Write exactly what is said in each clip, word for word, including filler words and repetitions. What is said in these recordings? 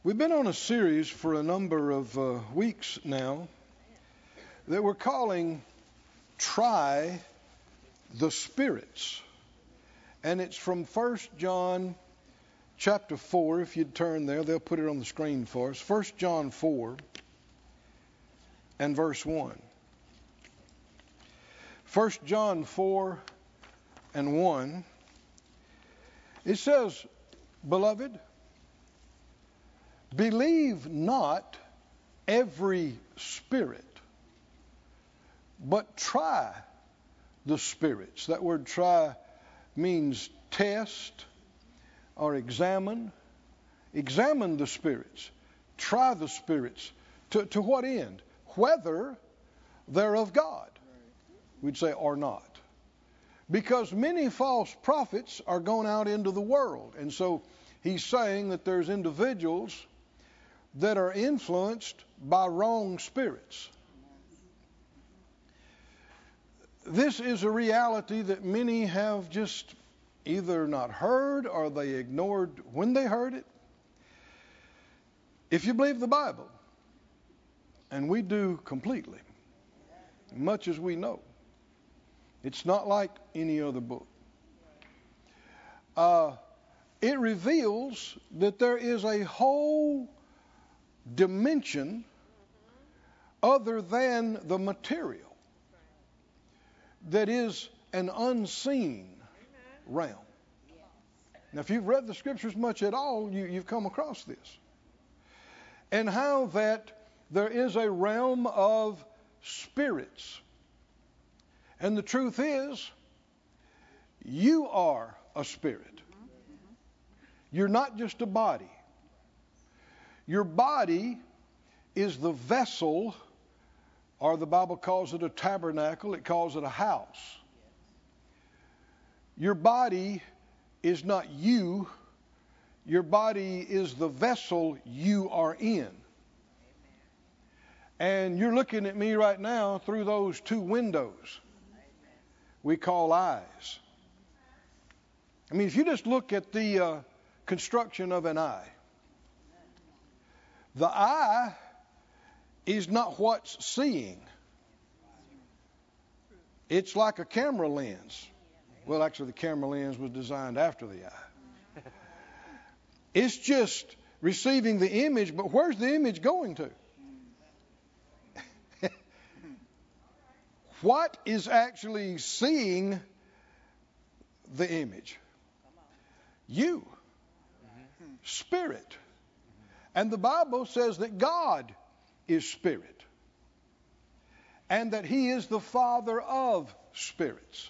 We've been on a series for a number of uh, weeks now that we're calling Try the Spirits. And it's from First John chapter four. If you'd turn there, they'll put it on the screen for us. First John four and verse one. First John four and one. It says, "Beloved, believe not every spirit, but try the spirits." That word try means test or examine. Examine the spirits. Try the spirits. To, to what end? Whether they're of God. We'd say or not. Because many false prophets are going out into the world. And so he's saying that there's individuals that are influenced by wrong spirits. This is a reality that many have just either not heard or they ignored when they heard it. If you believe the Bible, and we do completely, much as we know, it's not like any other book. Uh, it reveals that there is a whole dimension other than the material that is an unseen realm. Now, if you've read the scriptures much at all, you, you've come across this. And how that there is a realm of spirits. And the truth is, you are a spirit. You're not just a body. Your body is the vessel, or the Bible calls it a tabernacle, it calls it a house. Your body is not you. Your body is the vessel you are in. And you're looking at me right now through those two windows we call eyes. I mean, if you just look at the uh, construction of an eye, the eye is not what's seeing. It's like a camera lens. Well, actually, the camera lens was designed after the eye. It's just receiving the image, but where's the image going to? What is actually seeing the image? You. Spirit. And the Bible says that God is spirit. And that He is the Father of spirits.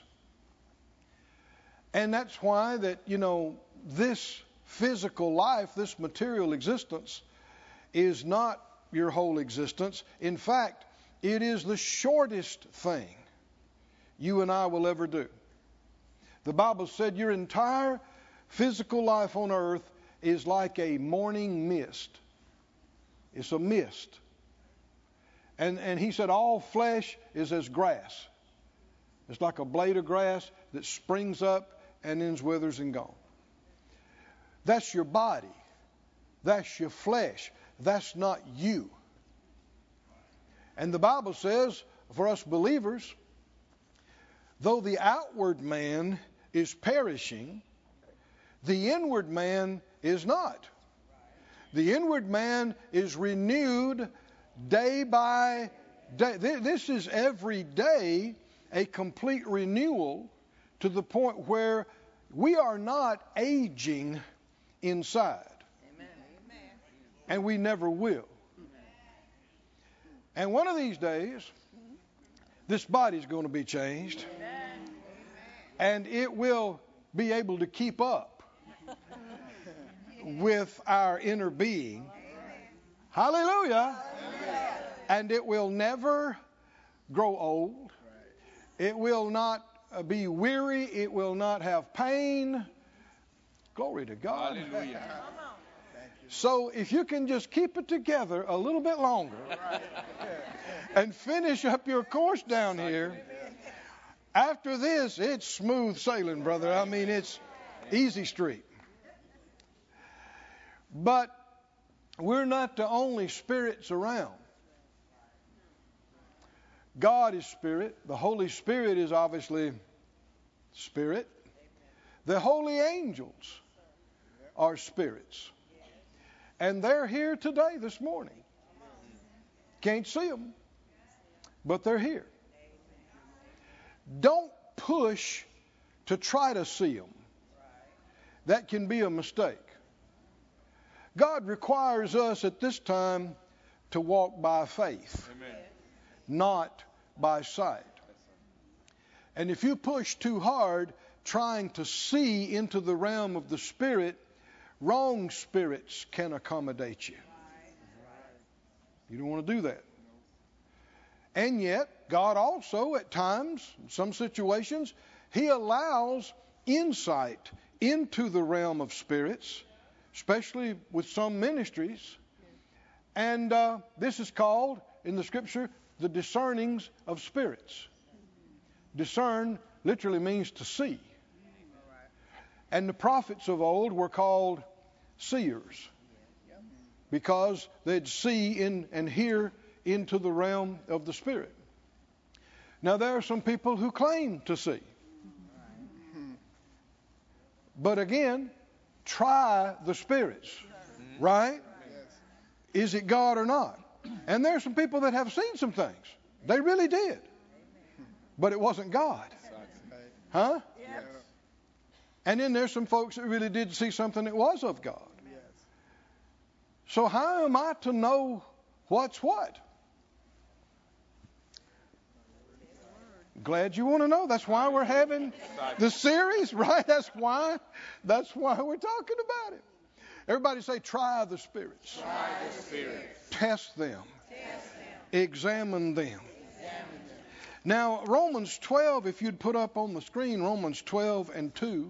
And that's why that, you know, this physical life, this material existence, is not your whole existence. In fact, it is the shortest thing you and I will ever do. The Bible said your entire physical life on earth is like a morning mist. It's a mist. And, and he said all flesh is as grass. It's like a blade of grass that springs up and then withers and gone. That's your body. That's your flesh. That's not you. And the Bible says, for us believers, though the outward man is perishing, the inward man is not. The inward man is renewed day by day. This is every day a complete renewal to the point where we are not aging inside. Amen. And we never will. And one of these days, this body is going to be changed. Amen. And it will be able to keep up with our inner being. Amen. Hallelujah. Amen. And it will never grow old. It will not be weary. It will not have pain. Glory to God. Hallelujah. So if you can just keep it together a little bit longer and finish up your course down here, after this, it's smooth sailing, brother. I mean, it's easy street. But we're not the only spirits around. God is spirit. The Holy Spirit is obviously spirit. The holy angels are spirits. And they're here today, this morning. Can't see them, but they're here. Don't push to try to see them. That can be a mistake. God requires us at this time to walk by faith, Amen. Not by sight. And if you push too hard trying to see into the realm of the Spirit, wrong spirits can accommodate you. You don't want to do that. And yet, God also, at times, in some situations, He allows insight into the realm of spirits, especially with some ministries. And uh, this is called, in the Scripture, the discernings of spirits. Discern literally means to see. And the prophets of old were called seers because they'd see in and hear into the realm of the Spirit. Now, there are some people who claim to see. But again, try the spirits, right? Is it God or not? And there are some people that have seen some things. They really did. But it wasn't God. Huh? And then there's some folks that really did see something that was of God. So how am I to know what's what? Glad you want to know. That's why we're having the series, right? That's why. That's why we're talking about it. Everybody say, try the spirits. Try the spirits. Test them. Test them. Examine them. Examine them. Now, Romans twelve, if you'd put up on the screen, Romans twelve and two.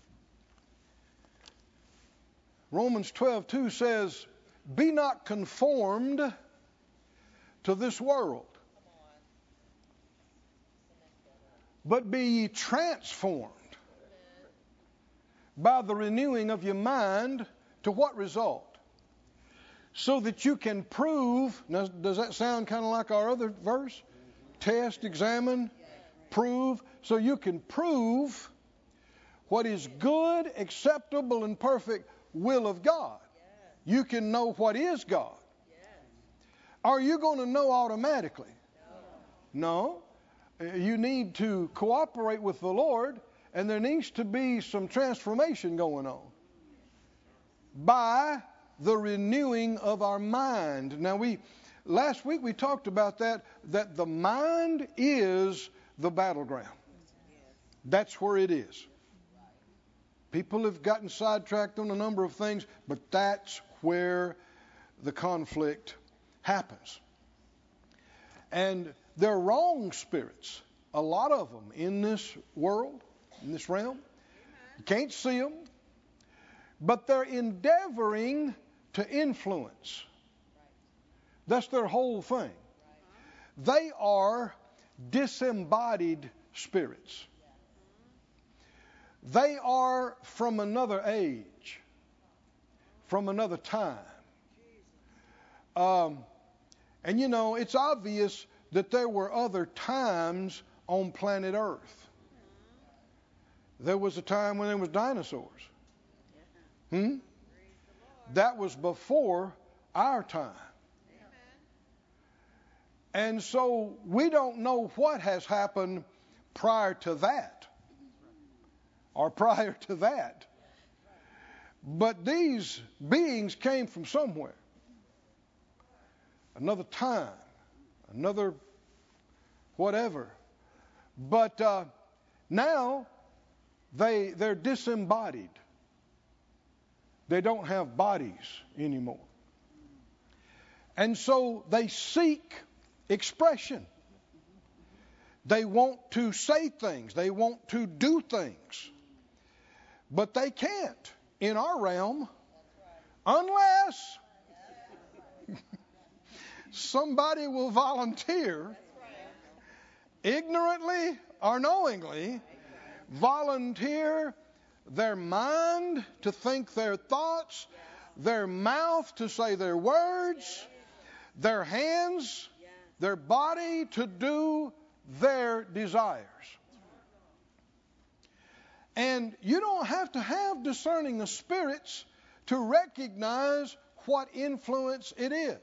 Romans twelve two says, be not conformed to this world, but be ye transformed by the renewing of your mind to what result? So that you can prove. Now, does that sound kind of like our other verse? Test, examine, prove. So you can prove what is good, acceptable, and perfect will of God. You can know what is God. Are you going to know automatically? No. You need to cooperate with the Lord, and there needs to be some transformation going on by the renewing of our mind. Now, we last week we talked about that, that the mind is the battleground. That's where it is. People have gotten sidetracked on a number of things, but that's where the conflict happens. And there are wrong spirits, a lot of them in this world, in this realm. You can't see them, but they're endeavoring to influence. That's their whole thing. They are disembodied spirits. They are from another age, from another time. Um, and you know, it's obvious that there were other times on planet Earth. There was a time when there was dinosaurs. Hmm? That was before our time. And so we don't know what has happened prior to that or prior to that. But these beings came from somewhere. Another time, another whatever. But uh, now they, they're disembodied. They don't have bodies anymore. And so they seek expression. They want to say things. They want to do things. But they can't in our realm unless somebody will volunteer, ignorantly or knowingly, volunteer their mind to think their thoughts, their mouth to say their words, their hands, their body to do their desires. And you don't have to have discerning of spirits to recognize what influence it is.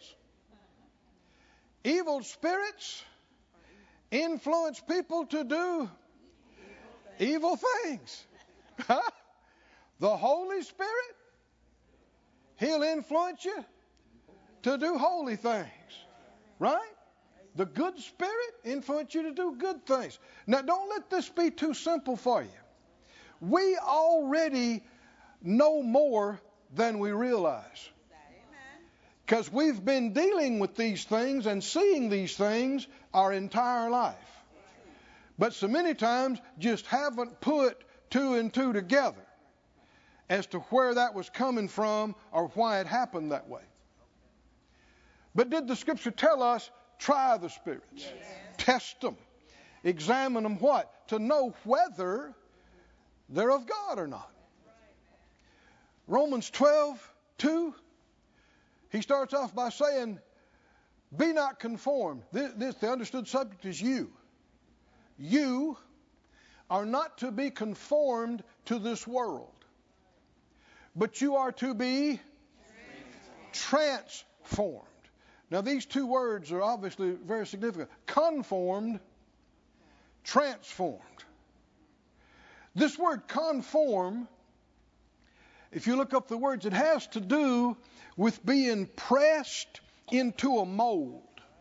Evil spirits influence people to do evil things. The Holy Spirit, He'll influence you to do holy things. Right? The good Spirit influence you to do good things. Now, don't let this be too simple for you. We already know more than we realize. Because we've been dealing with these things and seeing these things our entire life. But so many times just haven't put two and two together as to where that was coming from or why it happened that way. But did the Scripture tell us, try the spirits, yes. Test them, examine them what? To know whether they're of God or not. Romans twelve two, he starts off by saying, be not conformed. This, this, the understood subject is you. You are not to be conformed to this world, but you are to be transformed. Now, these two words are obviously very significant. Conformed, transformed. This word conform, if you look up the words, it has to do with being pressed into a mold.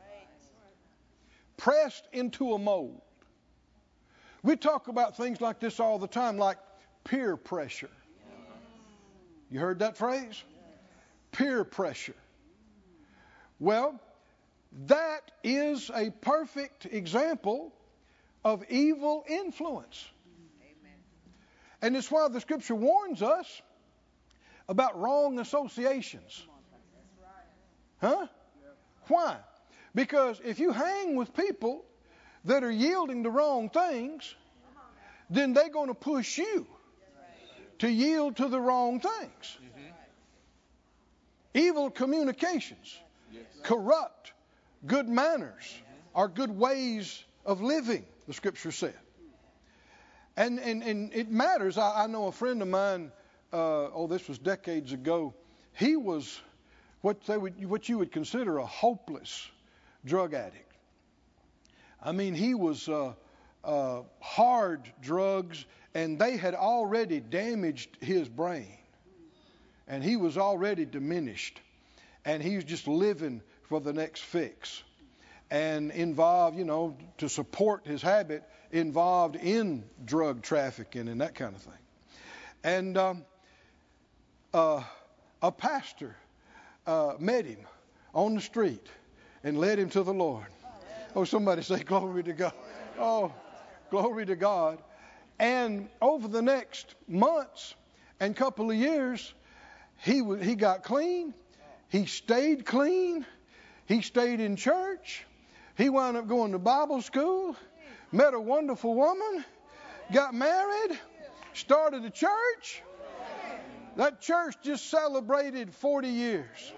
Pressed into a mold. We talk about things like this all the time, like peer pressure. You heard that phrase? Peer pressure. Well, that is a perfect example of evil influence. Amen. And it's why the Scripture warns us about wrong associations. Huh? Why? Because if you hang with people that are yielding to wrong things, then they're going to push you to yield to the wrong things. Mm-hmm. Evil communications, yes. Corrupt good manners, mm-hmm. are good ways of living, the Scripture said. And and, and it matters. I, I know a friend of mine, uh, oh, this was decades ago. He was what they would, what you would consider a hopeless drug addict. I mean, he was uh, uh, hard drugs, and they had already damaged his brain. And he was already diminished. And he was just living for the next fix. And involved, you know, to support his habit, involved in drug trafficking and that kind of thing. And um, uh, a pastor uh, met him on the street and led him to the Lord. Oh, somebody say glory to God. Oh, glory to God. And over the next months and couple of years, he w- he got clean. He stayed clean. He stayed in church. He wound up going to Bible school, met a wonderful woman, got married, started a church. That church just celebrated forty years.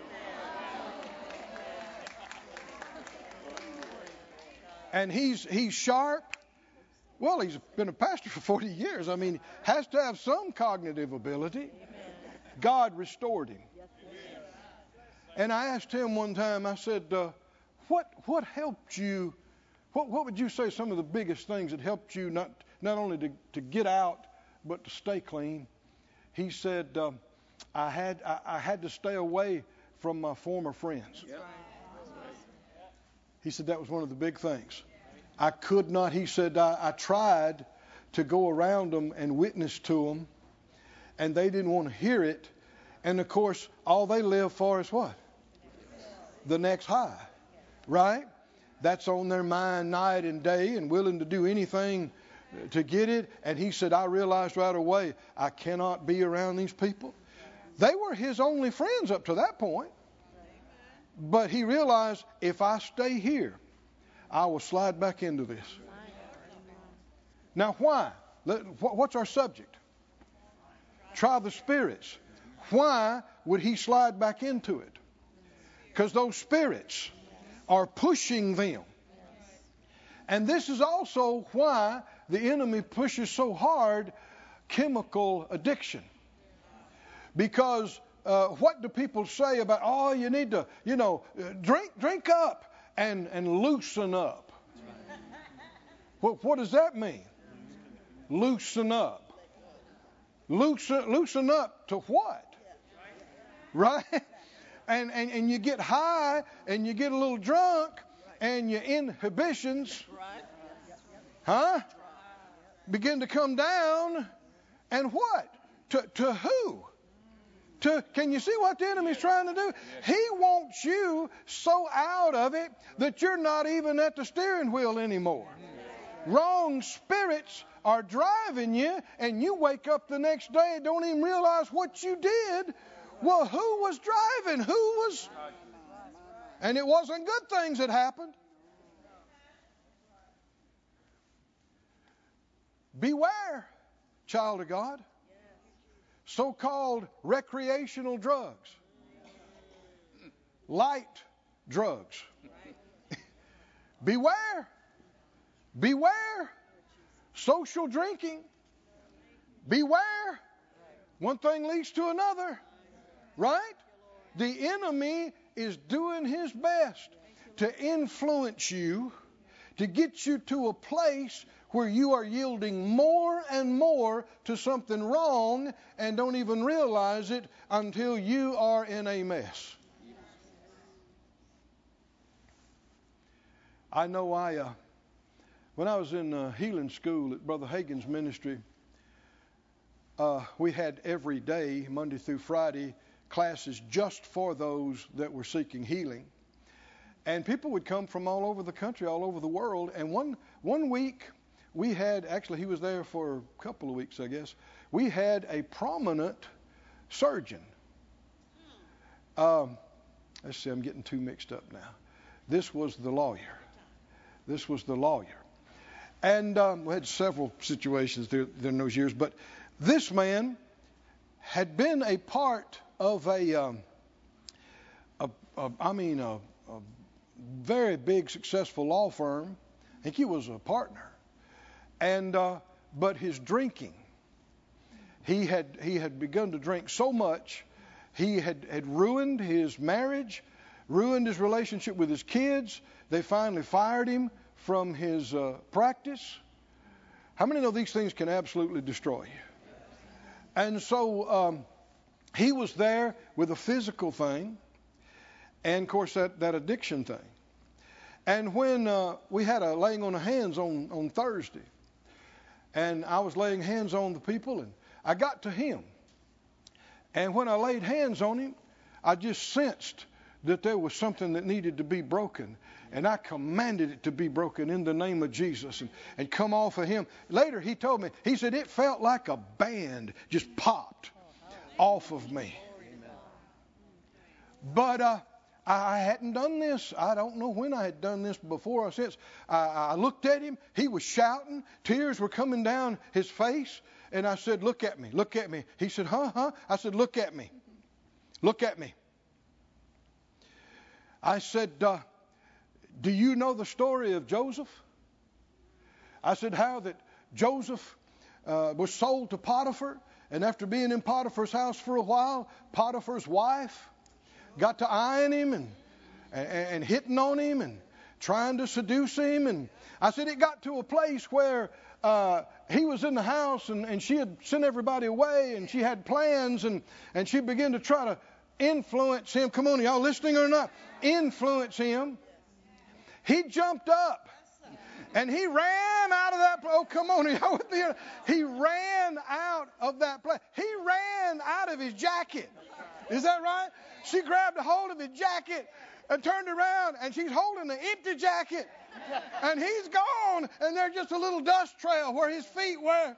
And he's he's sharp. Well, he's been a pastor for forty years. I mean, has to have some cognitive ability. God restored him. And I asked him one time, I said, uh, what what helped you, what what would you say some of the biggest things that helped you not not only to, to get out, but to stay clean? He said, uh, I had I, I had to stay away from my former friends. Yep. He said that was one of the big things. I could not, he said, I, I tried to go around them and witness to them, and they didn't want to hear it. And, of course, all they live for is what? The next high, right? That's on their mind night and day and willing to do anything to get it. And he said, I realized right away, I cannot be around these people. They were his only friends up to that point. But he realized, if I stay here, I will slide back into this. Now, why? What's our subject? Try the spirits. Why would he slide back into it? Because those spirits are pushing them. And this is also why the enemy pushes so hard chemical addiction. Because uh, what do people say about, oh, you need to, you know, drink drink up and, and loosen up. What, what does that mean? Loosen up. Loosen, loosen up to what? Right? And, and, and you get high and you get a little drunk and your inhibitions, huh? Begin to come down. And what? To, to who? To, can you see what the enemy's trying to do? He wants you so out of it that you're not even at the steering wheel anymore. Wrong spirits are driving you, and you wake up the next day and don't even realize what you did. Well, who was driving? Who was? And it wasn't good things that happened. Beware, child of God. So-called recreational drugs. Light drugs. Beware. Beware. Social drinking. Beware. One thing leads to another. Right? The enemy is doing his best to influence you, to get you to a place where you are yielding more and more to something wrong and don't even realize it until you are in a mess. I know I, uh, when I was in uh, healing school at Brother Hagin's ministry, uh, we had every day, Monday through Friday, classes just for those that were seeking healing. And people would come from all over the country, all over the world. And one one week, we had, actually he was there for a couple of weeks, I guess. We had a prominent surgeon. Um, let's see, I'm getting too mixed up now. This was the lawyer. This was the lawyer. And um, we had several situations there in those years. But this man had been a part of a, um, a, a I mean, a, a very big, successful law firm. I think he was a partner. And uh, but his drinking, he had he had begun to drink so much, he had, had ruined his marriage, ruined his relationship with his kids. They finally fired him from his uh, practice. How many know these things can absolutely destroy you? And so um, he was there with a physical thing, and of course that, that addiction thing. And when uh, we had a laying on of hands on, on Thursday, and I was laying hands on the people, and I got to him. And when I laid hands on him, I just sensed that there was something that needed to be broken. And I commanded it to be broken in the name of Jesus and, and come off of him. Later he told me, he said, it felt like a band just popped off of me. But uh, I hadn't done this. I don't know when I had done this before or since. I, I looked at him. He was shouting. Tears were coming down his face. And I said, look at me. Look at me. He said, huh, huh? I said, look at me. Look at me. I said, uh, do you know the story of Joseph? I said, how that Joseph uh, was sold to Potiphar. And after being in Potiphar's house for a while, Potiphar's wife got to eyeing him and, and, and hitting on him and trying to seduce him. And I said it got to a place where uh, he was in the house and, and she had sent everybody away and she had plans and, and she began to try to influence him. Come on, y'all listening or not? Influence him. He jumped up and he ran out of that place. Oh, come on, y'all with me? He ran out of that place. He ran out of his jacket. Is that right? She grabbed a hold of his jacket and turned around, and she's holding the empty jacket. And he's gone, and there's just a little dust trail where his feet were.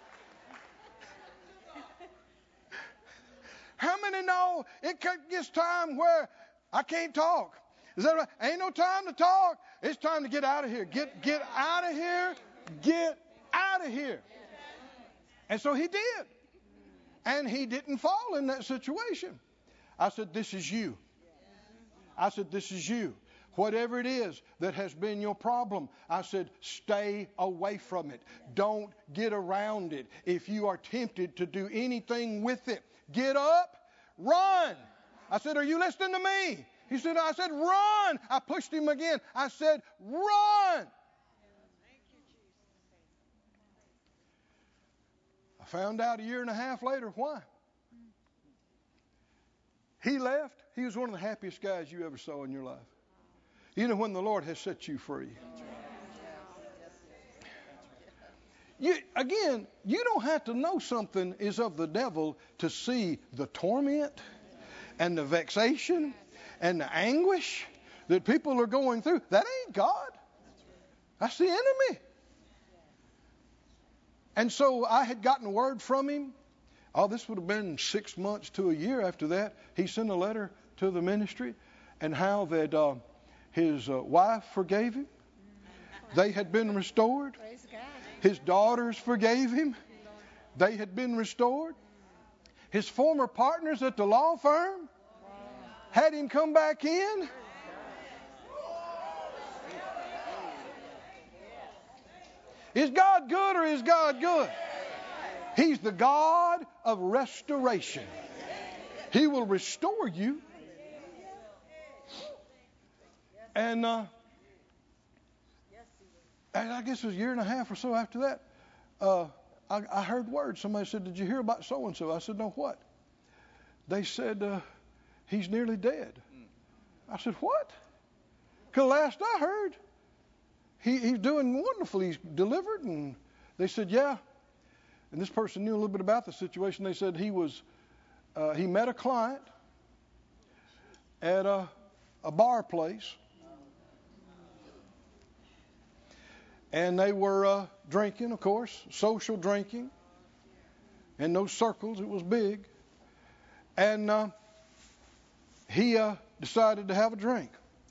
How many know it gets time where I can't talk? Is that right? Ain't no time to talk. It's time to get out of here. Get, get out of here. Get out of here. And so he did. And he didn't fall in that situation. I said, this is you. I said, this is you. Whatever it is that has been your problem, I said, stay away from it. Don't get around it. If you are tempted to do anything with it, get up, run. I said, are you listening to me? He said, I said, run. I pushed him again. I said, run. I found out a year and a half later why. He left. He was one of the happiest guys you ever saw in your life. You know when the Lord has set you free. You, again, you don't have to know something is of the devil to see the torment and the vexation and the anguish that people are going through. That ain't God. That's the enemy. And so I had gotten word from him. Oh, this would have been six months to a year after that. He sent a letter to the ministry and how that uh, his uh, wife forgave him. They had been restored. His daughters forgave him. They had been restored. His former partners at the law firm had him come back in. Is God good or is God good? He's the God of restoration. He will restore you. And, uh, and I guess it was a year and a half or so after that, uh, I, I heard word. Somebody said, did you hear about so-and-so? I said, no, what? They said, uh, he's nearly dead. I said, what? Because last I heard, he, he's doing wonderful. He's delivered. And they said, yeah. And this person knew a little bit about the situation. They said he was, uh, he met a client at a, a bar place. And they were uh, drinking, of course, social drinking. In those circles, it was big. And uh, he uh, decided to have a drink.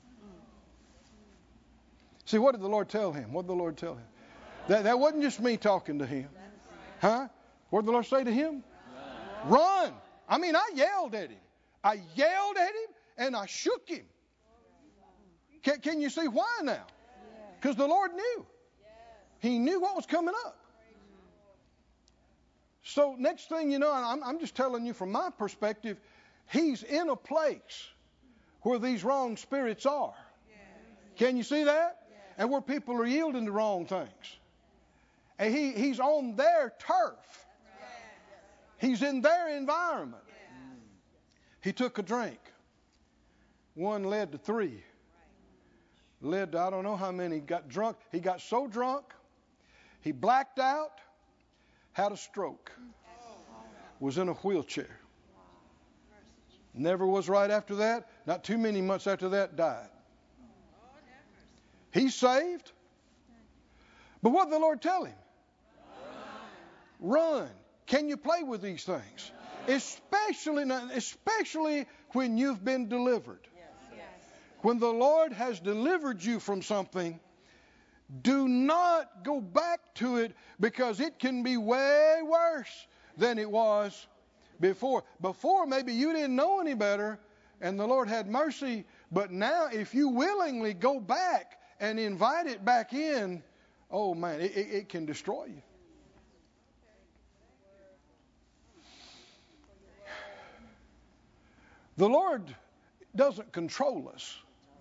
See, what did the Lord tell him? What did the Lord tell him? That, that wasn't just me talking to him. Huh? What did the Lord say to him? Run. Run. I mean, I yelled at him. I yelled at him and I shook him. Can, can you see why now? Because the Lord knew. He knew what was coming up. So next thing you know, I'm, I'm just telling you from my perspective, he's in a place where these wrong spirits are. Can you see that? And where people are yielding to wrong things. And he, he's on their turf. He's in their environment. He took a drink. One led to three. Led to I don't know how many. Got drunk. He got so drunk, he blacked out, had a stroke, was in a wheelchair. Never was right after that. Not too many months after that, died. He's saved. But what did the Lord tell him? Run. Run. Can you play with these things? Especially, especially when you've been delivered. When the Lord has delivered you from something, do not go back to it because it can be way worse than it was before. Before, maybe you didn't know any better and the Lord had mercy. But now, if you willingly go back and invite it back in, oh man, it, it, it can destroy you. The Lord doesn't control us.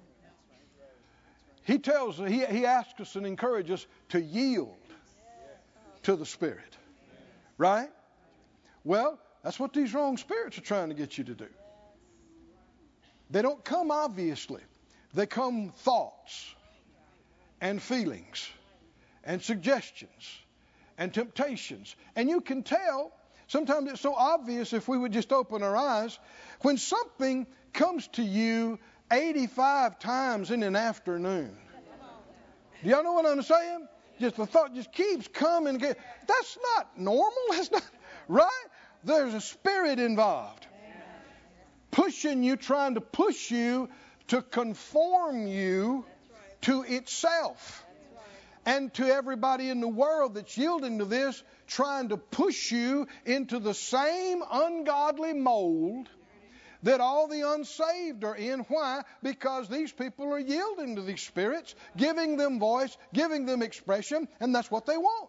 He tells, he, he asks us and encourages us to yield to the Spirit. Right? Well, that's what these wrong spirits are trying to get you to do. They don't come obviously. They come thoughts and feelings and suggestions and temptations. And you can tell, sometimes it's so obvious if we would just open our eyes, when something comes to you eighty-five times in an afternoon. Do y'all know what I'm saying? Just the thought just keeps coming. That's not normal. That's not right. There's a spirit involved. Pushing you, trying to push you to conform you to itself. And to everybody in the world that's yielding to this, trying to push you into the same ungodly mold that all the unsaved are in. Why? Because these people are yielding to these spirits, giving them voice, giving them expression, and that's what they want.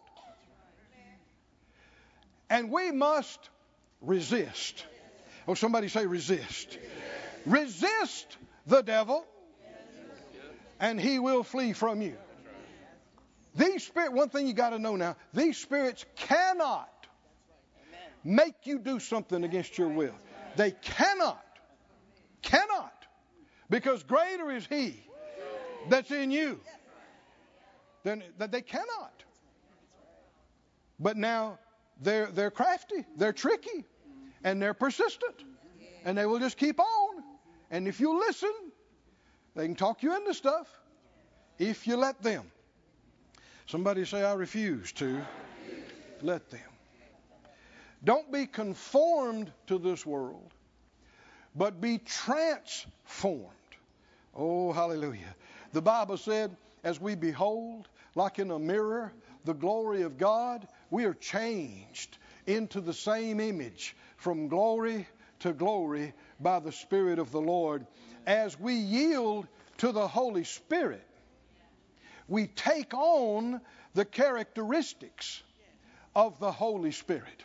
And we must resist. Oh, somebody say resist. Resist the devil, and he will flee from you. These spirits, one thing you got to know now, these spirits cannot make you do something against your will. They cannot. Cannot. Because greater is he that's in you than that they cannot. But now they're they're crafty, they're tricky, and they're persistent. And they will just keep on. And if you listen, they can talk you into stuff if you let them. Somebody say, I refuse to let them. Don't be conformed to this world, but be transformed. Oh, hallelujah. The Bible said, as we behold, like in a mirror, the glory of God, we are changed into the same image from glory to glory by the Spirit of the Lord. As we yield to the Holy Spirit, we take on the characteristics of the Holy Spirit.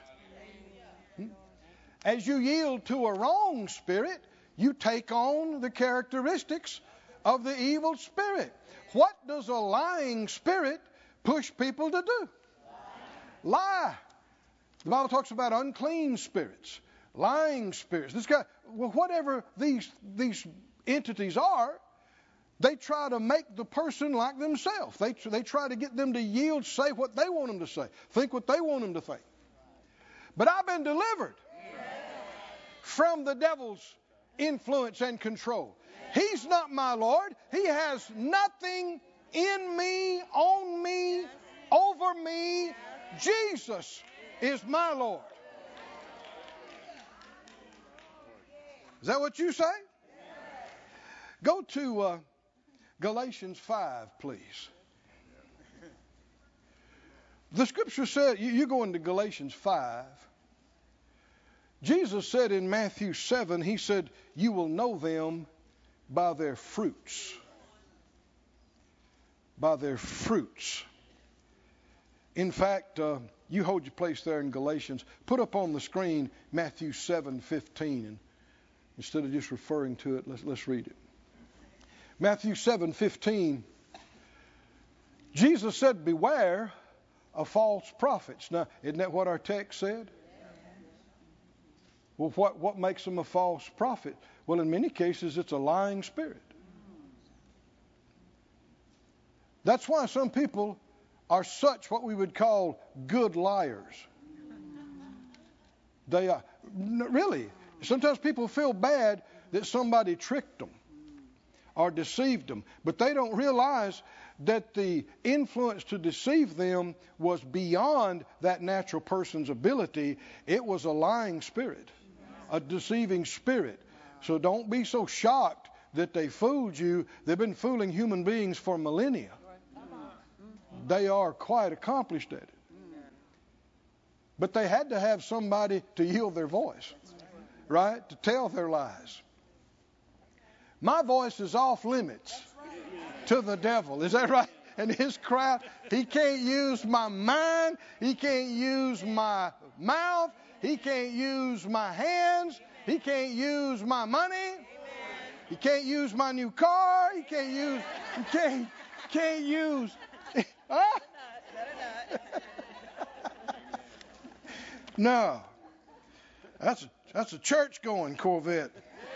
As you yield to a wrong spirit, you take on the characteristics of the evil spirit. What does a lying spirit push people to do? Lie. The Bible talks about unclean spirits, lying spirits. This guy, well, whatever these these entities are, they try to make the person like themselves. They they try to get them to yield, say what they want them to say, think what they want them to think. But I've been delivered from the devil's influence and control. He's not my Lord. He has nothing in me, on me, over me. Jesus is my Lord. Is that what you say? Go to uh, Galatians five, please. The scripture said, you, you go into Galatians five. Jesus said in Matthew seven, he said, you will know them by their fruits. By their fruits. In fact, uh, you hold your place there in Galatians. Put up on the screen Matthew seven fifteen. And instead of just referring to it, let's, let's read it. Matthew seven fifteen. Jesus said, beware of false prophets. Now, isn't that what our text said? Well, what, what makes them a false prophet? Well, in many cases, it's a lying spirit. That's why some people are such what we would call good liars. They are, really, sometimes people feel bad that somebody tricked them or deceived them, but they don't realize that the influence to deceive them was beyond that natural person's ability. It was a lying spirit, a deceiving spirit. So don't be so shocked that they fooled you. They've been fooling human beings for millennia. They are quite accomplished at it. But they had to have somebody to yield their voice, right? To tell their lies. My voice is off limits to the devil. Is that right? And his crowd, he can't use my mind. He can't use my mouth. He can't use my hands. He can't use my money. He can't use my new car. He can't use, he can't, can't use. Huh? No. That's a, that's a church-going Corvette.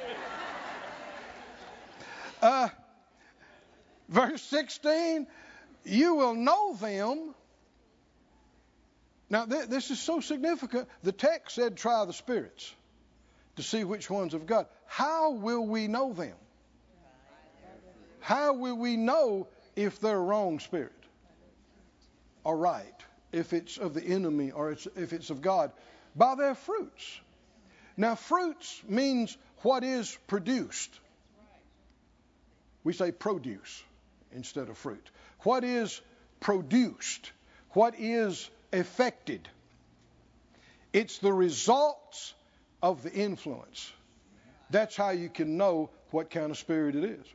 Uh, verse sixteen, you will know them. Now, th- this is so significant. The text said, try the spirits to see which ones of God. How will we know them? How will we know if they're wrong spirit or right? If it's of the enemy or it's, if it's of God? By their fruits. Now, fruits means what is produced. We say produce instead of fruit. What is produced? What is affected? It's the results of the influence That's how you can know what kind of spirit it is.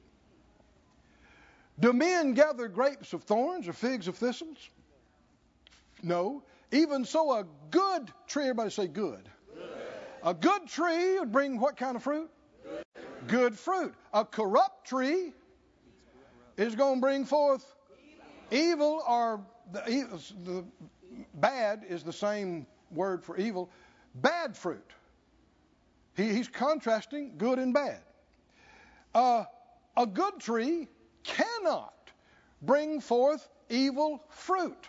Do men gather grapes of thorns or figs of thistles? No. Even so, a good tree, everybody say good. Good. A good tree would bring what kind of fruit? Good, good fruit. A corrupt tree is going to bring forth evil, or the, the bad is the same word for evil. Bad fruit. He, he's contrasting good and bad. Uh, a good tree cannot bring forth evil fruit.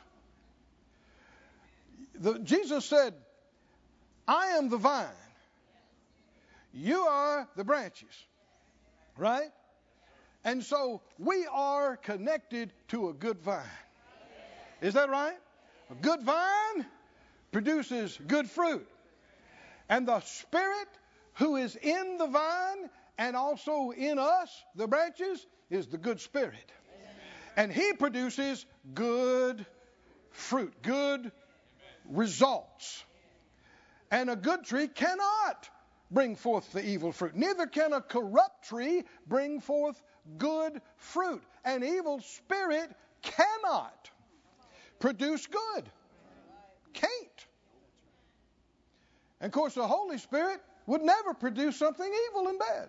The, Jesus said, I am the vine. You are the branches. Right? And so we are connected to a good vine. Is that right? A good vine produces good fruit. And the Spirit who is in the vine and also in us, the branches, is the good Spirit. And He produces good fruit, good results. And a good tree cannot bring forth the evil fruit. Neither can a corrupt tree bring forth good fruit. An evil spirit cannot produce good. Can't. And of course, the Holy Spirit would never produce something evil and bad.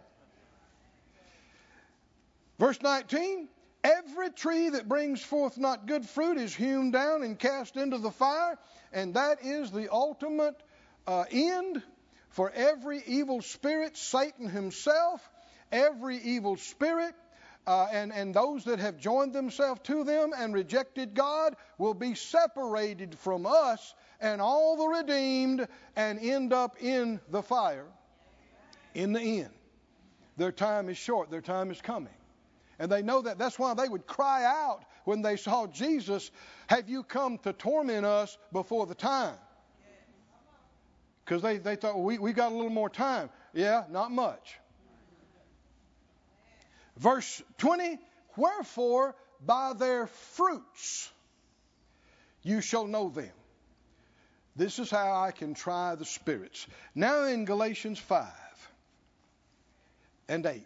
Verse nineteen, every tree that brings forth not good fruit is hewn down and cast into the fire, and that is the ultimate uh, end for every evil spirit, Satan himself, every evil spirit, uh, and, and those that have joined themselves to them and rejected God will be separated from us and all the redeemed and end up in the fire in the end. Their time is short. Their time is coming. And they know that. That's why they would cry out when they saw Jesus, have you come to torment us before the time? Because they, they thought, well, we, we got a little more time. Yeah, not much. Verse twenty, wherefore by their fruits you shall know them. This is how I can try the spirits. Now in Galatians five and eight.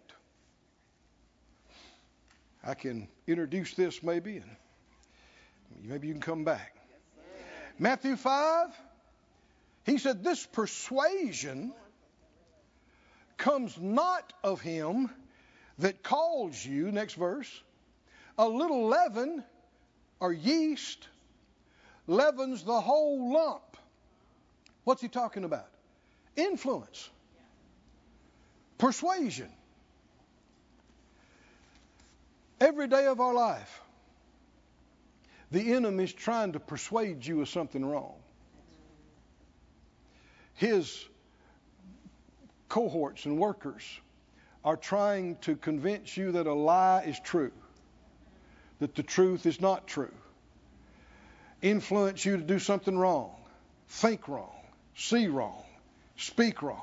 I can introduce this maybe, and maybe you can come back. Matthew five, he said, this persuasion comes not of him that calls you, next verse, a little leaven or yeast leavens the whole lump. What's he talking about? Influence. Persuasion. Every day of our life, the enemy is trying to persuade you of something wrong. His cohorts and workers are trying to convince you that a lie is true, that the truth is not true, influence you to do something wrong, think wrong, see wrong, speak wrong.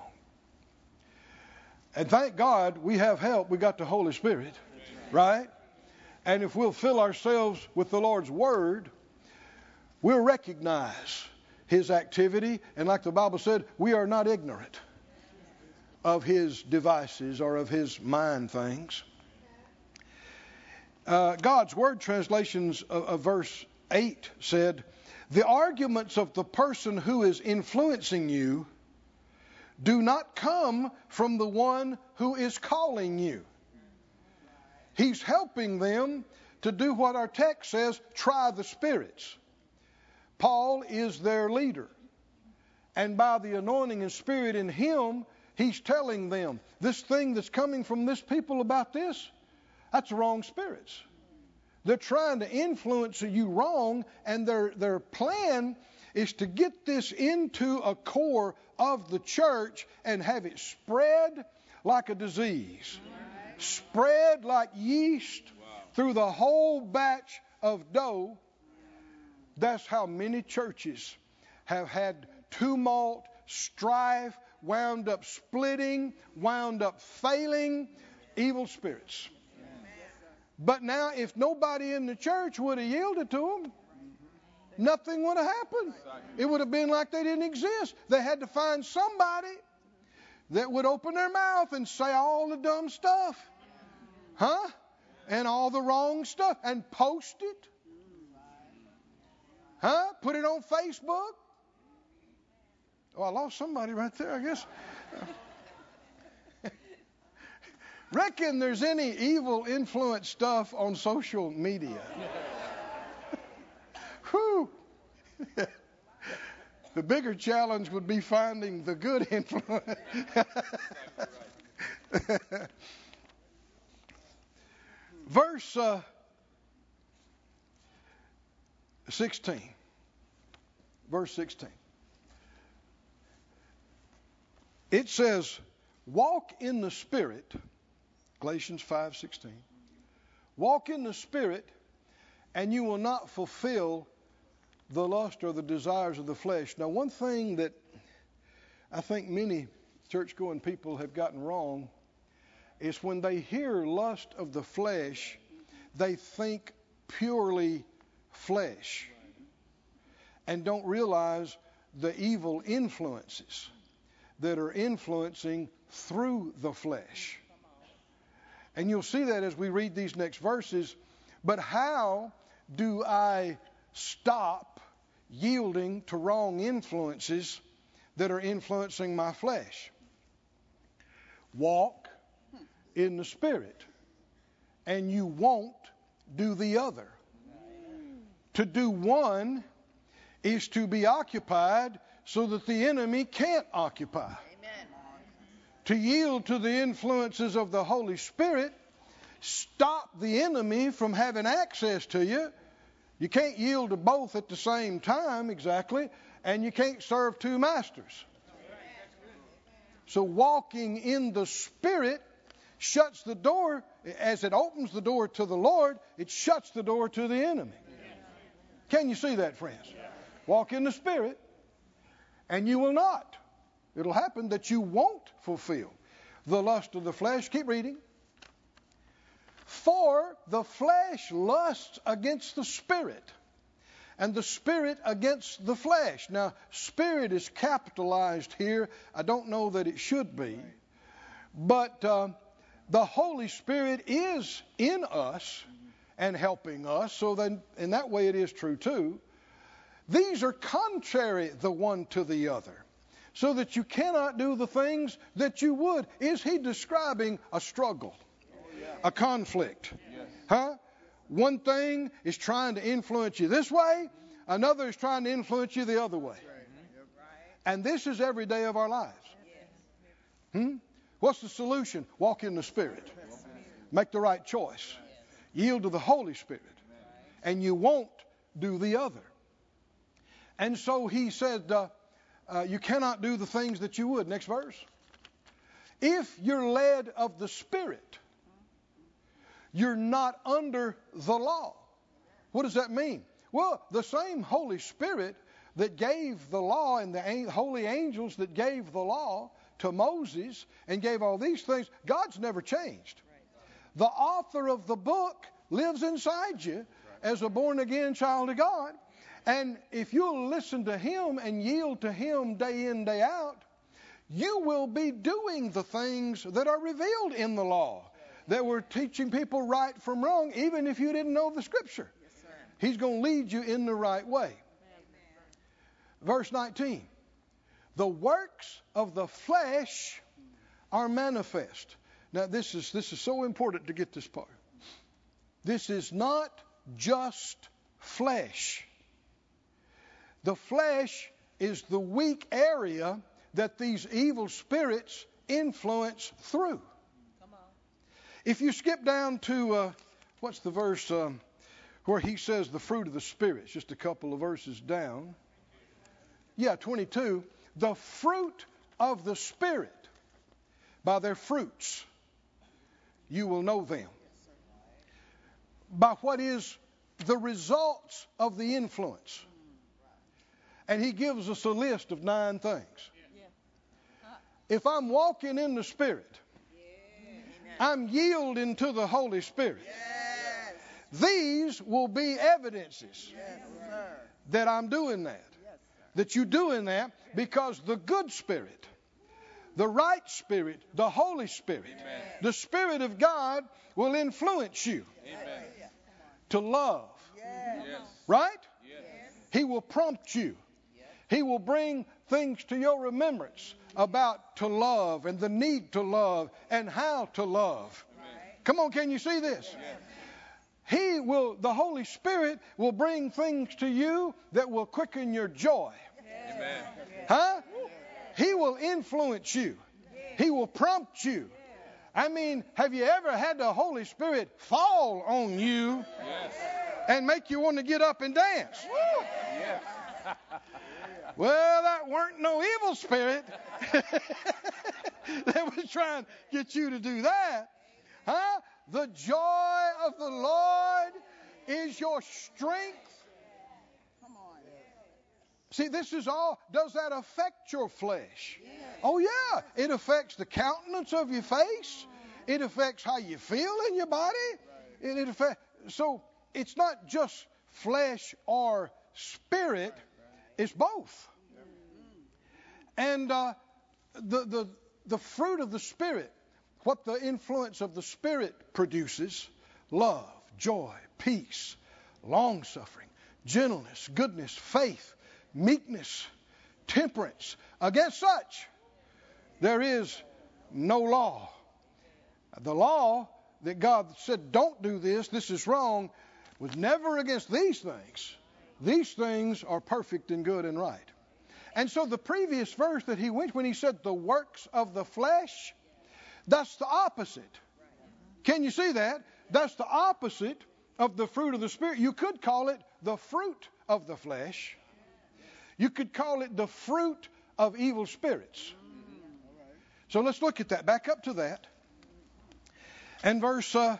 And thank God we have help. We got the Holy Spirit, right? And if we'll fill ourselves with the Lord's Word, we'll recognize His activity. And like the Bible said, we are not ignorant of His devices or of His mind things. Uh, God's Word translations of, of verse eight said, the arguments of the person who is influencing you do not come from the one who is calling you. He's helping them to do what our text says, try the spirits. Paul is their leader. And by the anointing and spirit in him, he's telling them, this thing that's coming from this people about this, that's the wrong spirits. They're trying to influence you wrong, and their, their plan is to get this into a core of the church and have it spread like a disease. Spread like yeast through the whole batch of dough. That's how many churches have had tumult, strife, wound up splitting, wound up failing, evil spirits. But now if nobody in the church would have yielded to them, nothing would have happened. It would have been like they didn't exist. They had to find somebody that would open their mouth and say all the dumb stuff. Huh? And all the wrong stuff. And post it. Huh? Put it on Facebook. Oh, I lost somebody right there, I guess. Reckon there's any evil influence stuff on social media. Whew. The bigger challenge would be finding the good influence. Verse uh, sixteen. Verse sixteen. It says, walk in the Spirit. Galatians five sixteen. Walk in the Spirit, and you will not fulfill the lust or the desires of the flesh. Now, one thing that I think many church-going people have gotten wrong is when they hear lust of the flesh, they think purely flesh and don't realize the evil influences that are influencing through the flesh. And you'll see that as we read these next verses. But how do I stop yielding to wrong influences that are influencing my flesh? Walk in the Spirit, and you won't do the other. To do one is to be occupied so that the enemy can't occupy. Amen. To yield to the influences of the Holy Spirit, stop the enemy from having access to you. You can't yield to both at the same time exactly, and you can't serve two masters. So walking in the Spirit shuts the door. As it opens the door to the Lord, it shuts the door to the enemy. Can you see that, friends? Walk in the Spirit, and you will not. It'll happen that you won't fulfill the lust of the flesh. Keep reading. For the flesh lusts against the Spirit, and the Spirit against the flesh. Now, Spirit is capitalized here. I don't know that it should be. But uh, the Holy Spirit is in us and helping us. So then, in that way, it is true too. These are contrary the one to the other, so that you cannot do the things that you would. Is he describing a struggle, a conflict? Huh? One thing is trying to influence you this way, another is trying to influence you the other way. And this is every day of our lives. Hmm? What's the solution? Walk in the Spirit. Make the right choice. Yield to the Holy Spirit. And you won't do the other. And so he said, uh, uh, you cannot do the things that you would. Next verse. If you're led of the Spirit, you're not under the law. What does that mean? Well, the same Holy Spirit that gave the law and the holy angels that gave the law to Moses and gave all these things, God's never changed. The author of the book lives inside you as a born-again child of God. And if you'll listen to him and yield to him day in, day out, you will be doing the things that are revealed in the law, that were teaching people right from wrong, even if you didn't know the Scripture. Yes, he's going to lead you in the right way. Amen. Verse nineteen. The works of the flesh are manifest. Now, this is this is so important to get this part. This is not just flesh. The flesh is the weak area that these evil spirits influence through. If you skip down to, uh, what's the verse um, where he says the fruit of the Spirit? It's just a couple of verses down. Yeah, twenty-two. The fruit of the Spirit, by their fruits, you will know them. By what is the results of the influence. And he gives us a list of nine things. If I'm walking in the Spirit, I'm yielding to the Holy Spirit. Yes. These will be evidences yes, that I'm doing that. Yes, that you're doing that because the good Spirit, the right Spirit, the Holy Spirit, Amen. the Spirit of God will influence you Amen. to love. Yes. Right? Yes. He will prompt you. He will bring things to your remembrance about to love and the need to love and how to love. Come on, can you see this? Yes. He will, the Holy Spirit will bring things to you that will quicken your joy. Amen. Huh? He will influence you. He will prompt you. I mean, have you ever had the Holy Spirit fall on you Yes. and make you want to get up and dance? Yes. Well, that weren't no evil spirit that was trying to get you to do that. Huh? The joy of the Lord is your strength. See, this is all, does that affect your flesh? Oh, yeah. It affects the countenance of your face. It affects how you feel in your body. It, it affects, so it's not just flesh or spirit. It's both. And uh, the, the, the fruit of the Spirit, what the influence of the Spirit produces, love, joy, peace, long-suffering, gentleness, goodness, faith, meekness, temperance. Against such, there is no law. The law that God said, don't do this, this is wrong, was never against these things. These things are perfect and good and right. And so the previous verse that he went, when he said the works of the flesh, that's the opposite. Can you see that? That's the opposite of the fruit of the Spirit. You could call it the fruit of the flesh. You could call it the fruit of evil spirits. So let's look at that. Back up to that. And verse uh,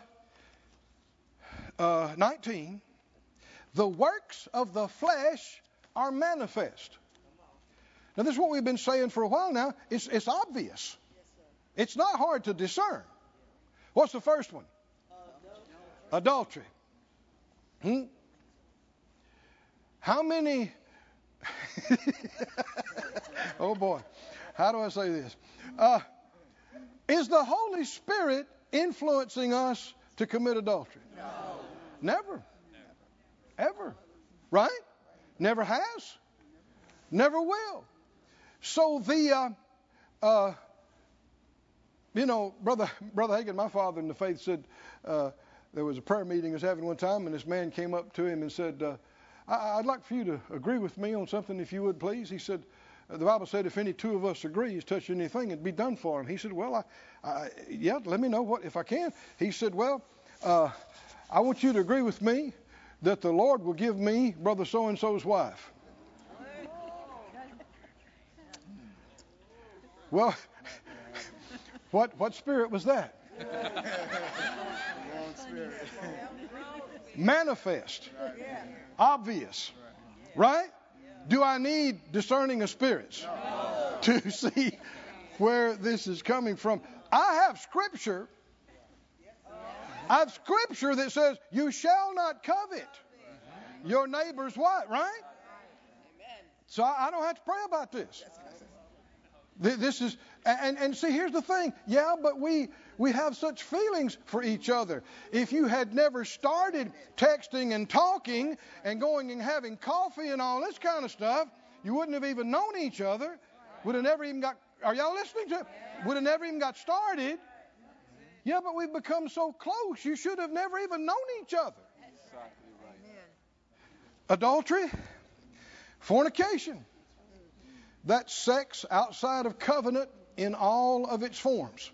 uh, nineteen. The works of the flesh are manifest. Now, this is what we've been saying for a while now. It's, it's obvious. It's not hard to discern. What's the first one? Adultery. Hmm? How many... oh, boy. How do I say this? Uh, is the Holy Spirit influencing us to commit adultery? No. Never. Ever. Right? Never has. Never will. So the, uh, uh, you know, Brother Brother Hagin, my father in the faith, said uh, there was a prayer meeting he was having one time, and this man came up to him and said, uh, I- I'd like for you to agree with me on something, if you would, please. He said, the Bible said if any two of us agree, he's touching anything, it'd be done for him. He said, well, I, I, yeah, let me know what if I can. He said, well, uh, I want you to agree with me that the Lord will give me Brother so-and-so's wife. Well, what what spirit was that? Manifest. Obvious. Right? Do I need discerning of spirits to see where this is coming from? I have scripture. I have scripture that says, you shall not covet your neighbor's wife, right? So I, I don't have to pray about this. This is, and, and see, here's the thing. Yeah, but we we have such feelings for each other. If you had never started texting and talking and going and having coffee and all this kind of stuff, you wouldn't have even known each other. Would have never even got, are y'all listening to it? Would have never even got started. Yeah, but we've become so close, you should have never even known each other. Adultery, fornication. That's sex outside of covenant in all of its forms.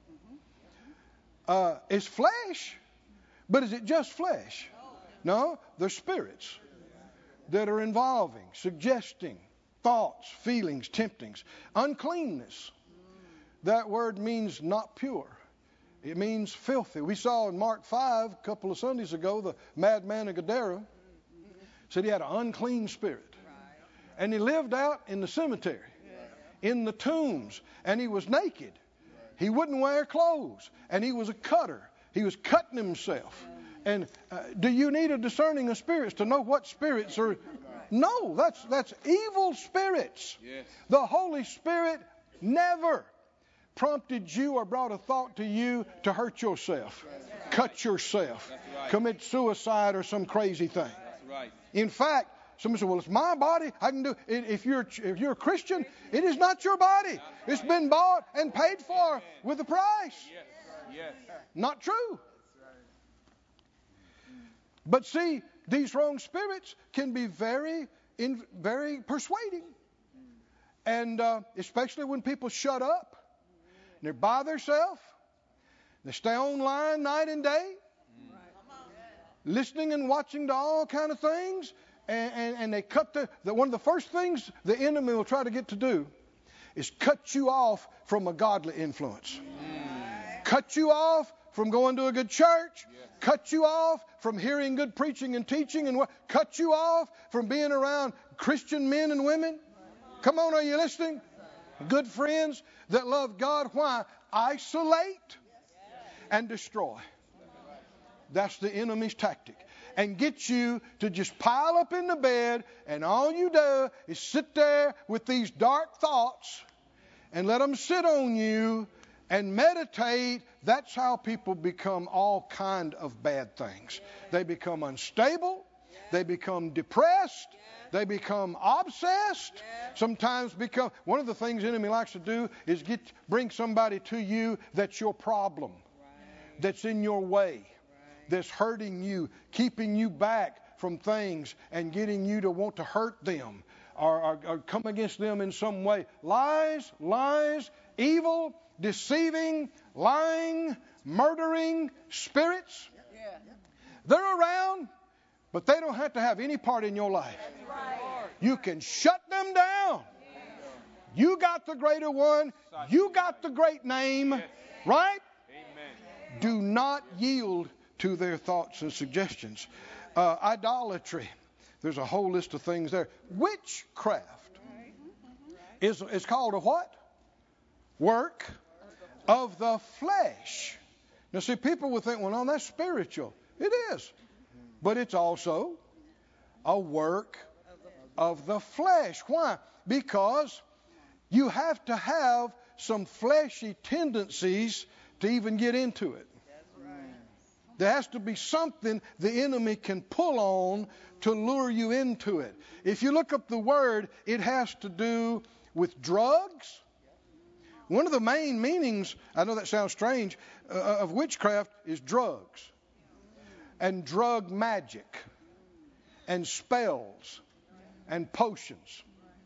Uh, it's flesh, but is it just flesh? No, there's spirits that are involving, suggesting, thoughts, feelings, temptings. Uncleanness. That word means not pure. It means filthy. We saw in Mark five a couple of Sundays ago, the madman of Gadara said he had an unclean spirit. And he lived out in the cemetery, in the tombs, and he was naked. He wouldn't wear clothes, and he was a cutter. He was cutting himself. And uh, do you need a discerning of spirits to know what spirits are? No, that's that's evil spirits. Yes. The Holy Spirit never, prompted you or brought a thought to you to hurt yourself, cut yourself, commit suicide or some crazy thing. In fact, somebody said, well, it's my body. I can do it. If you're, if you're a Christian, it is not your body. It's been bought and paid for with a price. Not true. But see, these wrong spirits can be very, in, very persuading. And uh, especially when people shut up, and they're by themselves, they stay online night and day, listening and watching to all kind of things, and, and, and they cut the, the, one of the first things the enemy will try to get to do is cut you off from a godly influence. Mm. Cut you off from going to a good church, yes. Cut you off from hearing good preaching and teaching, and cut you off from being around Christian men and women. Come on, are you listening? Good friends that love God. Why? Isolate and destroy. That's the enemy's tactic. And get you to just pile up in the bed, and all you do is sit there with these dark thoughts and let them sit on you and meditate. That's how people become all kind of bad things. They become unstable. They become depressed. They become obsessed. Sometimes become, one of the things the enemy likes to do is get bring somebody to you that's your problem, that's in your way, that's hurting you, keeping you back from things and getting you to want to hurt them or, or, or come against them in some way. Lies, lies, evil, deceiving, lying, murdering spirits. They're around, but they don't have to have any part in your life. You can shut them down. You got the greater one. You got the great name, right? Do not yield to their thoughts and suggestions. Uh, idolatry. There's a whole list of things there. Witchcraft is, is called a what? Work of the flesh. Now see, people will think, well, no, that's spiritual. It is. But it's also a work of the flesh. Why? Because you have to have some fleshy tendencies to even get into it. There has to be something the enemy can pull on to lure you into it. If you look up the word, it has to do with drugs. One of the main meanings, I know that sounds strange, uh, of witchcraft is drugs and drug magic and spells and potions.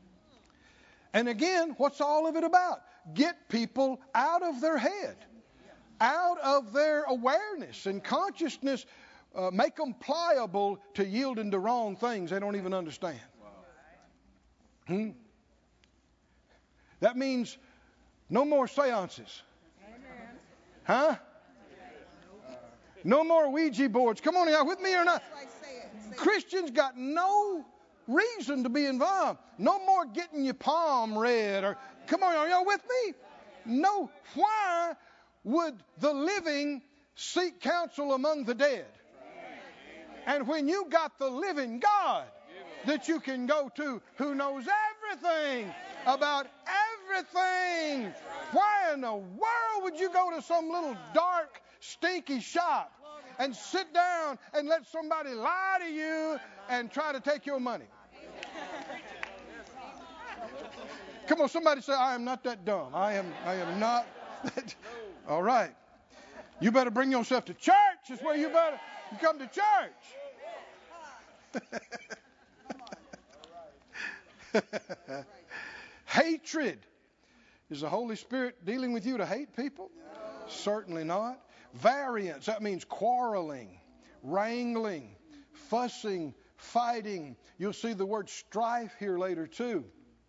And again, what's all of it about? Get people out of their head, out of their awareness and consciousness, uh, make them pliable to yielding to wrong things they don't even understand. Hmm? That means no more seances. Huh? No more Ouija boards. Come on, y'all with me or not? Christians got no reason to be involved. No more getting your palm read. Or come on, are y'all with me? No. Why would the living seek counsel among the dead? And when you got the living God that you can go to, who knows everything about everything, why in the world would you go to some little dark, stinky shop and sit down and let somebody lie to you and try to take your money? Come on, somebody say, I am not that dumb. I am I am not that. All right. You better bring yourself to church. Is where you better you come to church. Hatred. Is the Holy Spirit dealing with you to hate people? No. Certainly not. Variance. That means quarreling, wrangling, fussing, fighting. You'll see the word strife here later too.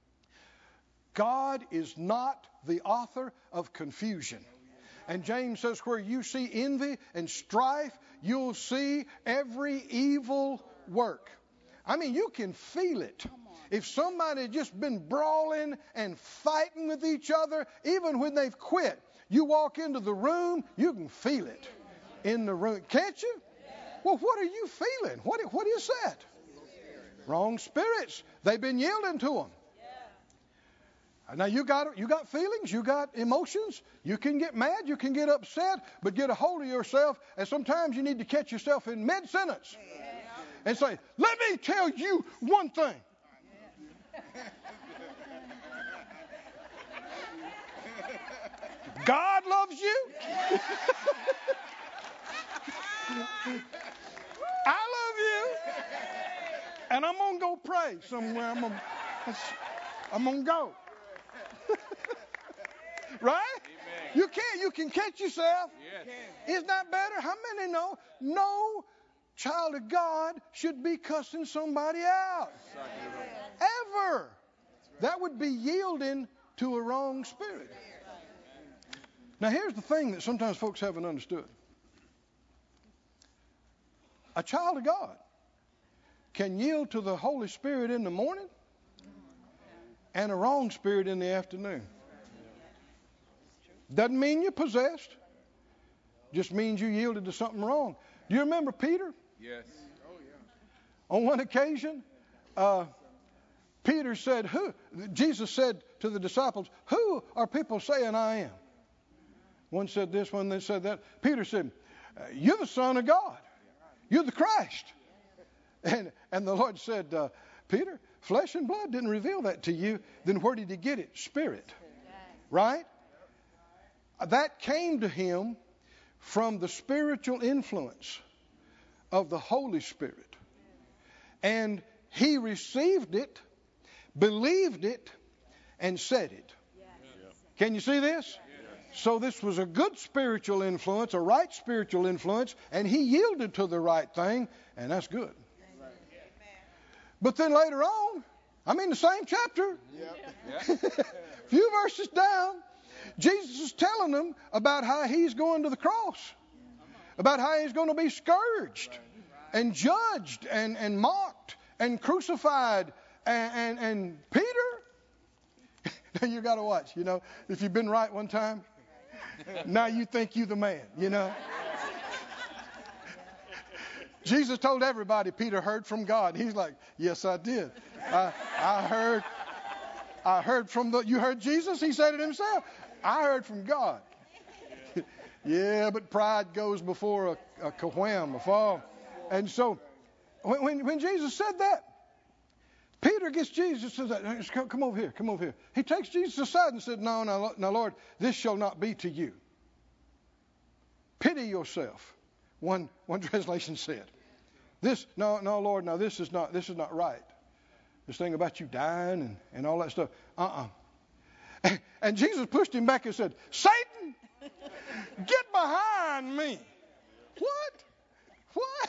God is not the author of confusion. And James says where you see envy and strife, you'll see every evil work. I mean, you can feel it. If somebody had just been brawling and fighting with each other, even when they've quit, you walk into the room, you can feel it in the room. Can't you? Well, what are you feeling? What, what is that? Wrong spirits. They've been yielding to them. Now you got you got feelings, you got emotions. You can get mad, you can get upset, but get a hold of yourself. And sometimes you need to catch yourself in mid-sentence and say, "Let me tell you one thing." God loves you. I love you. And I'm going to go pray somewhere. I'm going I'm going to go. Right? Amen. You can't. You can catch yourself. Yes. Isn't that better? How many know no child of God should be cussing somebody out? Ever. That would be yielding to a wrong spirit. Now, here's the thing that sometimes folks haven't understood. A child of God can yield to the Holy Spirit in the morning and a wrong spirit in the afternoon. Doesn't mean you're possessed. Just means you yielded to something wrong. Do you remember Peter? Yes. On one occasion, uh, Peter said, "Who?" Jesus said to the disciples, "Who are people saying I am?" One said this, one they said that. Peter said, "You're the Son of God. You're the Christ." And and the Lord said, uh, "Peter, flesh and blood didn't reveal that to you. Then where did he get it? Spirit." Right? That came to him from the spiritual influence of the Holy Spirit. And he received it, believed it, and said it. Can you see this? So this was a good spiritual influence, a right spiritual influence, and he yielded to the right thing, and that's good. But then later on, I mean the same chapter, a few verses down, Jesus is telling them about how he's going to the cross, about how he's going to be scourged and judged and, and mocked and crucified. And, and, and Peter, now you got to watch, you know, if you've been right one time, now you think you the man, you know. Jesus told everybody Peter heard from God. He's like, "Yes, I did. I, I heard. I heard from the. You heard Jesus?" He said it himself. "I heard from God." Yeah, but pride goes before a, a kahwam, a fall. And so, when, when when Jesus said that, Peter gets Jesus and says, "Come, come over here, come over here." He takes Jesus aside and said, "No, no, no, Lord, this shall not be to you. Pity yourself." One one translation said, "This, no, no, Lord, no, this is not, this is not right. This thing about you dying and, and all that stuff. Uh-uh." And, and Jesus pushed him back and said, "Satan, get behind me." What? What?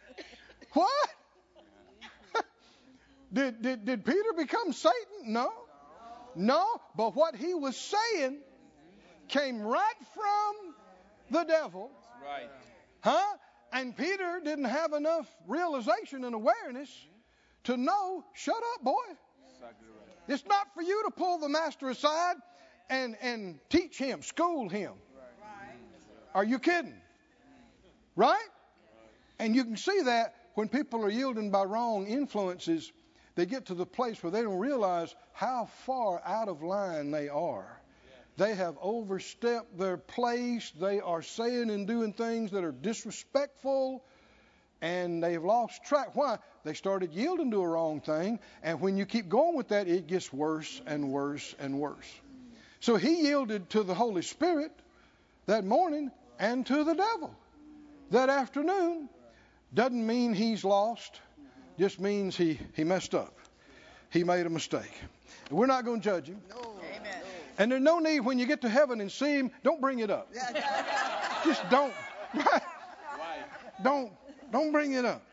What? Did, did, did Peter become Satan? No. No, but what he was saying came right from the devil. Right. Huh? And Peter didn't have enough realization and awareness to know, shut up, boy. It's not for you to pull the master aside and, and teach him, school him. Are you kidding? Right? And you can see that when people are yielding by wrong influences, they get to the place where they don't realize how far out of line they are. They have overstepped their place. They are saying and doing things that are disrespectful, and they've lost track. Why? They started yielding to a wrong thing, and when you keep going with that, it gets worse and worse and worse. So he yielded to the Holy Spirit that morning and to the devil that afternoon. Doesn't mean he's lost. Just means he, he messed up. He made a mistake. We're not going to judge him. No. Amen. And there's no need when you get to heaven and see him, don't bring it up. Just don't. Right? Don't. Don't bring it up.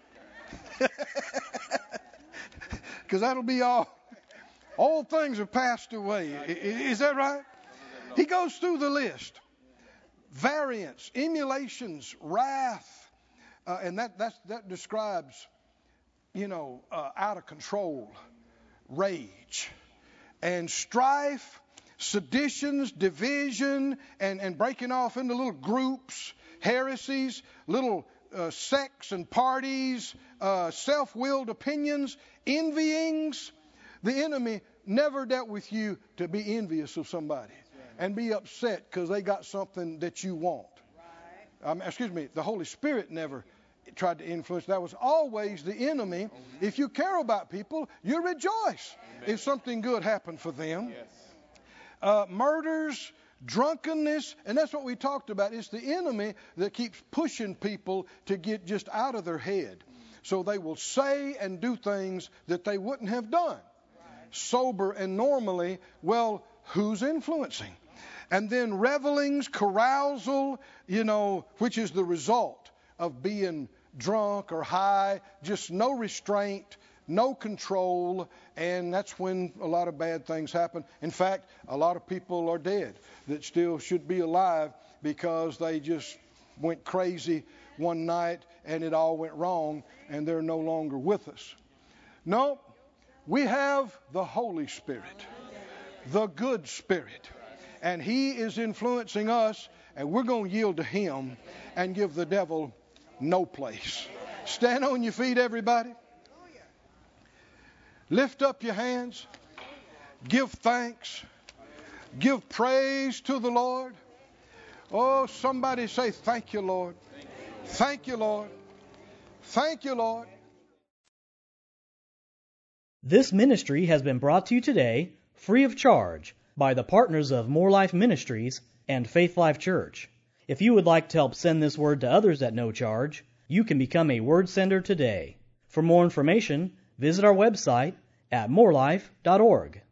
Because that'll be all. All things have passed away. Is that right? He goes through the list. Variance, emulations, wrath. Uh, and that that's, that describes, you know, uh, out of control, rage, and strife, seditions, division, and, and breaking off into little groups, heresies, little uh, sects and parties, uh, self-willed opinions, envyings. The enemy never dealt with you to be envious of somebody and be upset because they got something that you want. Um, excuse me, the Holy Spirit never tried to influence. That was always the enemy. If you care about people, you rejoice if something good happened for them. Uh, murders, drunkenness, and that's what we talked about. It's the enemy that keeps pushing people to get just out of their head. So they will say and do things that they wouldn't have done. Sober and normally, well, who's influencing? And then revelings, carousal, you know, which is the result of being drunk or high, just no restraint, no control, and that's when a lot of bad things happen. In fact, a lot of people are dead that still should be alive because they just went crazy one night and it all went wrong and they're no longer with us. No, we have the Holy Spirit, the good Spirit, and He is influencing us, and we're going to yield to Him and give the devil no place. Stand on your feet, everybody. Lift up your hands. Give thanks. Give praise to the Lord. Oh, somebody say, thank you, Lord. Thank you, Lord. Thank you, Lord. This ministry has been brought to you today free of charge by the partners of More Life Ministries and Faith Life Church. If you would like to help send this word to others at no charge, you can become a word sender today. For more information, visit our website at more life dot org.